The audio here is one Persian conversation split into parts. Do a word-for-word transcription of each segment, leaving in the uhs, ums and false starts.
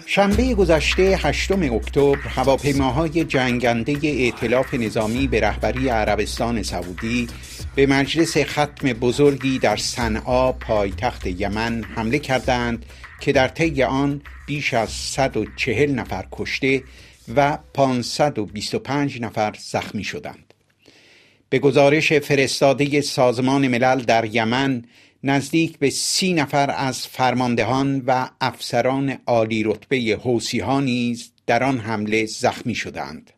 شنبه گذشته هشتم اکتبر هواپیماهای جنگنده ائتلاف نظامی به رهبری عربستان سعودی به مجلس ختم بزرگی در صنعا پایتخت یمن حمله کردند که در طی آن بیش از صد و چهل نفر کشته و پانصد و بیست و پنج نفر زخمی شدند. به گزارش فرستاده سازمان ملل در یمن، نزدیک به سی نفر از فرماندهان و افسران عالی رتبه حوثی‌ها نیز در آن حمله زخمی شدند.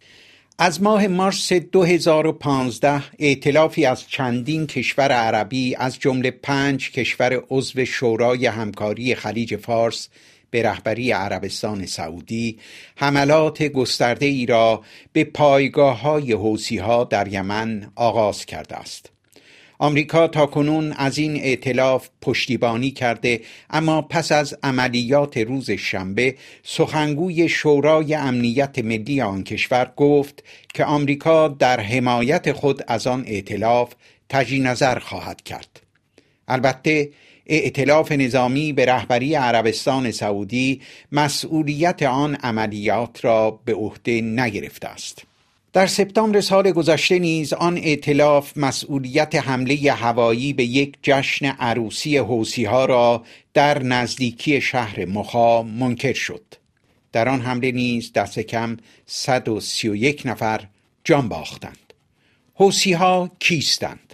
از ماه مارس دو هزار و پانزده ائتلافی از چندین کشور عربی از جمله پنج کشور عضو شورای همکاری خلیج فارس به رهبری عربستان سعودی حملات گسترده ای را به پایگاه‌های حوثی‌ها در یمن آغاز کرده است. آمریکا تاکنون از این ائتلاف پشتیبانی کرده، اما پس از عملیات روز شنبه سخنگوی شورای امنیت ملی آن کشور گفت که آمریکا در حمایت خود از آن ائتلاف تجدید نظر خواهد کرد. البته ائتلاف نظامی به رهبری عربستان سعودی مسئولیت آن عملیات را به عهده نگرفته است. در سپتامبر سال گذشته نیز آن ائتلاف مسئولیت حمله هوایی به یک جشن عروسی حوثی‌ها را در نزدیکی شهر مخا منکر شد. در آن حمله نیز دست کم صد و سی و یک نفر جان باختند. حوثی‌ها کیستند؟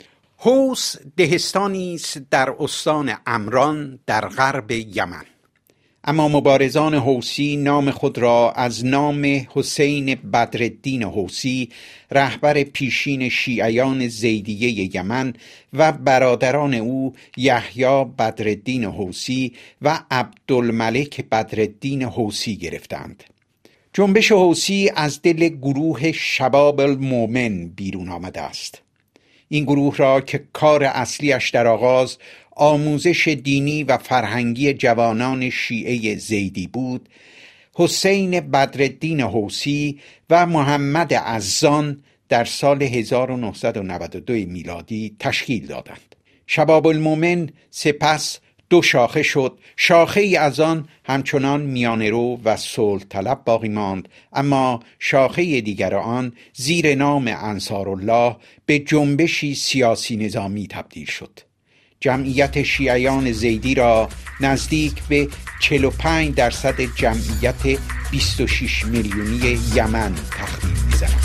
حوث دهستانی است در استان عمران در غرب یمن، اما مبارزان حوثی نام خود را از نام حسین بدرالدین حوثی، رهبر پیشین شیعیان زیدیه یمن، و برادران او یحیی بدرالدین حوثی و عبدالملک بدرالدین حوثی گرفتند. جنبش حوثی از دل گروه شباب المؤمن بیرون آمده است. این گروه را که کار اصلیش در آغاز آموزش دینی و فرهنگی جوانان شیعه زیدی بود، حسین بدرالدین حوثی و محمد عزان در سال هزار و نهصد و نود و دو میلادی تشکیل دادند. شباب المؤمن سپس دو شاخه شد. شاخه ای از آن همچنان میانه‌رو و صلح طلب باقی ماند، اما شاخه دیگر آن زیر نام انصارالله به جنبشی سیاسی نظامی تبدیل شد. جمعیت شیعیان زیدی را نزدیک به چهل و پنج درصد جمعیت بیست و شش میلیونی یمن تخمین می‌زنند.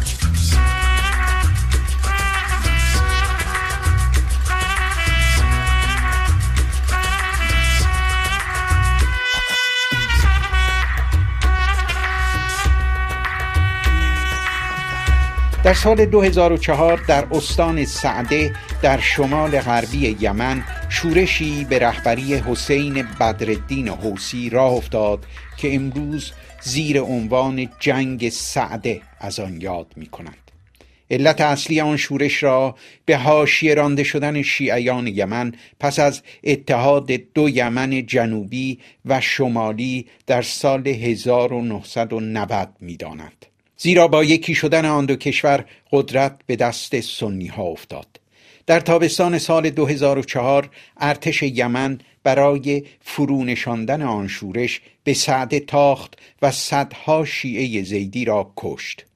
در سال دو هزار و چهار در استان سعده در شمال غربی یمن شورشی به رهبری حسین بدرالدین حوثی راه افتاد که امروز زیر عنوان جنگ سعده از آن یاد می کنند. علت اصلی آن شورش را به حاشیه رانده شدن شیعیان یمن پس از اتحاد دو یمن جنوبی و شمالی در سال هزار و نهصد و نود می دانند. زیرا با یکی شدن آن دو کشور قدرت به دست سنی ها افتاد. در تابستان سال دو هزار و چهار ارتش یمن برای فرونشاندن آن شورش به سعده تاخت و صدها شیعه زیدی را کشت.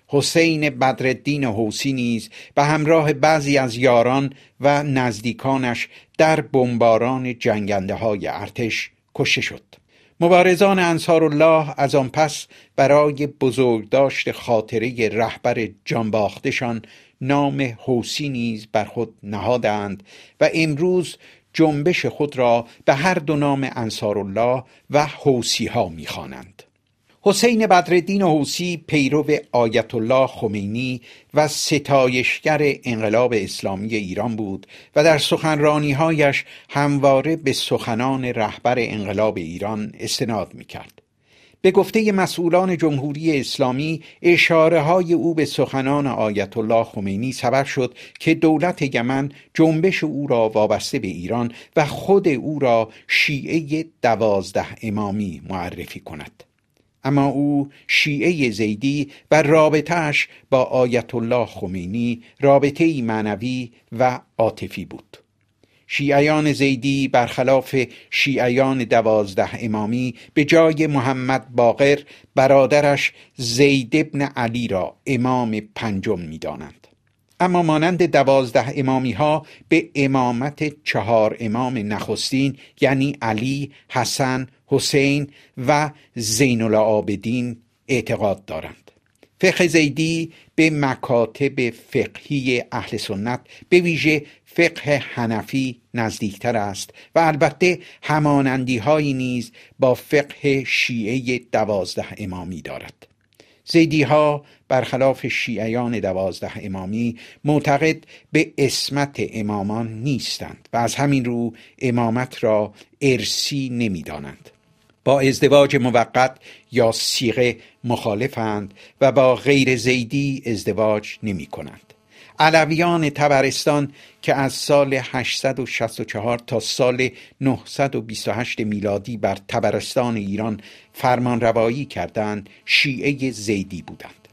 حسین بدرالدین حوثی نیز به همراه بعضی از یاران و نزدیکانش در بمباران جنگنده های ارتش کشته شد. مبارزان انصارالله از آن پس برای بزرگداشت خاطره رهبر جانباختشان نام حوثی نیز بر خود نهادند و امروز جنبش خود را به هر دو نام انصارالله و حوثی ها می‌خوانند. حسین بدرالدین حوثی پیرو آیت الله خمینی و ستایشگر انقلاب اسلامی ایران بود و در سخنرانی‌هایش همواره به سخنان رهبر انقلاب ایران استناد می‌کرد. به گفته مسئولان جمهوری اسلامی، اشاره‌های او به سخنان آیت الله خمینی سبب شد که دولت یمن جنبش او را وابسته به ایران و خود او را شیعه دوازده امامی معرفی کند. اما او شیعه زیدی و رابطه‌اش با آیت الله خمینی رابطه‌ای معنوی و عاطفی بود. شیعیان زیدی برخلاف شیعیان دوازده امامی به جای محمد باقر برادرش زید ابن علی را امام پنجم می دانند. اما مانند دوازده امامی ها به امامت چهار امام نخستین یعنی علی، حسن، حسین و زین العابدین اعتقاد دارند. فقه زیدی به مکاتب فقهی اهل سنت به ویژه فقه حنفی نزدیکتر است و البته همانندی هایی نیز با فقه شیعه دوازده امامی دارد. زیدی ها برخلاف شیعیان دوازده امامی معتقد به عصمت امامان نیستند و از همین رو امامت را ارثی نمی دانند. با ازدواج موقت یا صیغه مخالفند و با غیر زیدی ازدواج نمی کنند. علویان طبرستان که از سال هشتصد و شصت و چهار تا سال نهصد و بیست و هشت میلادی بر طبرستان ایران فرمان روایی کردند، شیعه زیدی بودند.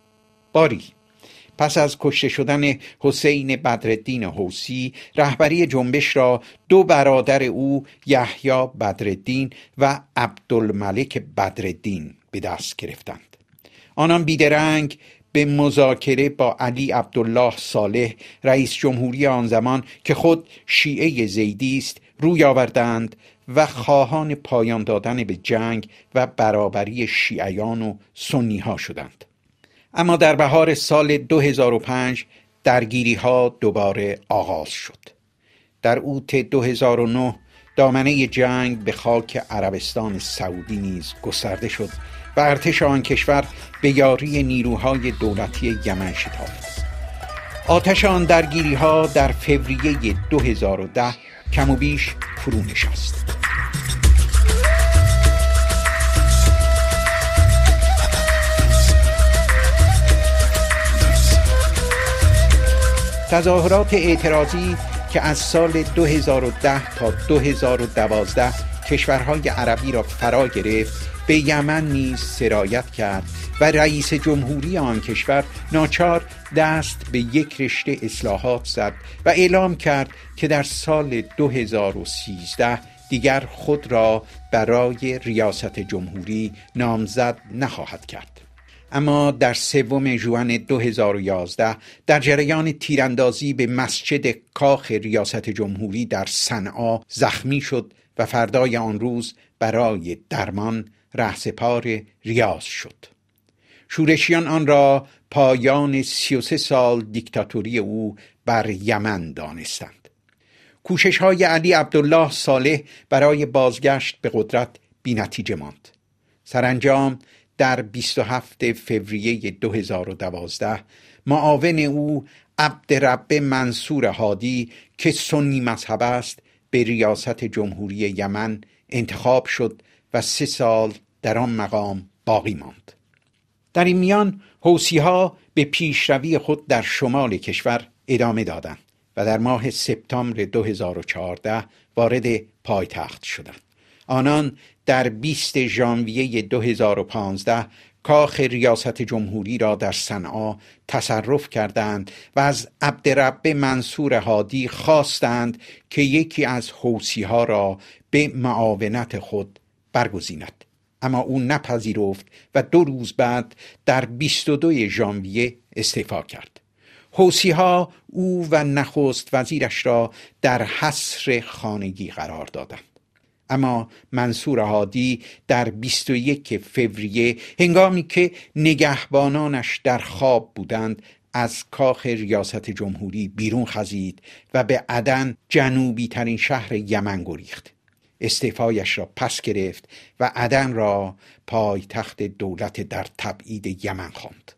باری پس از کشته شدن حسین بدرالدین حوثی، رهبری جنبش را دو برادر او یحیی بدرالدین و عبدالملک بدرالدین به دست گرفتند. آنان بیدرنگ به مذاکره با علی عبدالله صالح رئیس جمهوری آن زمان که خود شیعه زیدی است روی آوردند و خواهان پایان دادن به جنگ و برابری شیعیان و سنی ها شدند. اما در بهار سال دو هزار و پنج درگیری ها دوباره آغاز شد. در اوت دو هزار و نه دامنه جنگ به خاک عربستان سعودی نیز گسترده شد و ارتش آن کشور به یاری نیروهای دولتی یمن شتافت. آتش آن درگیری ها در فوریه دو هزار و ده کم و بیش فرو نشست. تظاهرات اعتراضی که از سال دو هزار و ده تا دو هزار و دوازده کشورهای عربی را فرا گرفت به یمن نیز سرایت کرد و رئیس جمهوری آن کشور ناچار دست به یک رشته اصلاحات زد و اعلام کرد که در سال دو هزار و سیزده دیگر خود را برای ریاست جمهوری نامزد نخواهد کرد. اما در سوم ژوئن دو هزار و یازده در جریان تیراندازی به مسجد کاخ ریاست جمهوری در صنعا زخمی شد و فردای آن روز برای درمان رهسپار ریاض شد. شورشیان آن را پایان سی و سه سال دیکتاتوری او بر یمن دانستند. کوشش های علی عبدالله صالح برای بازگشت به قدرت بی نتیجه ماند. سرانجام در بیست و هفتم فوریه دو هزار و دوازده معاون او عبدرب منصور هادی که سنی مذهب است به ریاست جمهوری یمن انتخاب شد و سه سال در آن مقام باقی ماند. در این میان حوثی‌ها به پیشروی خود در شمال کشور ادامه دادند و در ماه سپتامبر دو هزار و چهارده وارد پایتخت شدند. آنان در بیست ژانویه دو هزار و پانزده کاخ ریاست جمهوری را در صنعا تصرف کردند و از عبدرب منصور هادی خواستند که یکی از حوثی‌ها را به معاونت خود برگزیند، اما او نپذیرفت و دو روز بعد در بیست و دو ژانویه استعفا کرد. حوثی‌ها او و نخست وزیرش را در حصر خانگی قرار دادند. اما منصور هادی در بیست و یک فوریه هنگامی که نگهبانانش در خواب بودند از کاخ ریاست جمهوری بیرون خزید و به عدن جنوبی ترین شهر یمن گریخت. استعفایش را پس گرفت و عدن را پایتخت دولت در تبعید یمن خواند.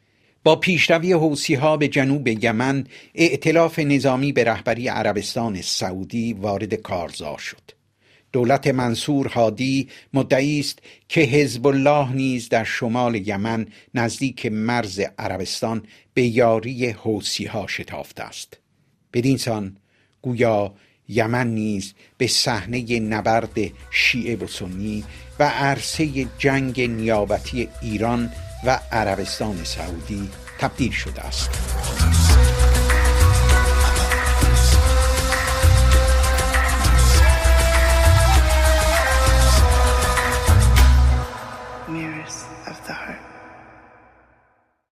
با پیشروی حوثی‌ها به جنوب یمن ائتلاف نظامی به رهبری عربستان سعودی وارد کارزار شد. دولت منصور هادی مدعی است که حزب الله نیز در شمال یمن نزدیک مرز عربستان به یاری حوثی‌ها شتافته است. بدین سان گویا یمن نیز به صحنه نبرد شیعه و سنی و عرصه جنگ نیابتی ایران و عربستان سعودی تبدیل شده است. waters of the heart.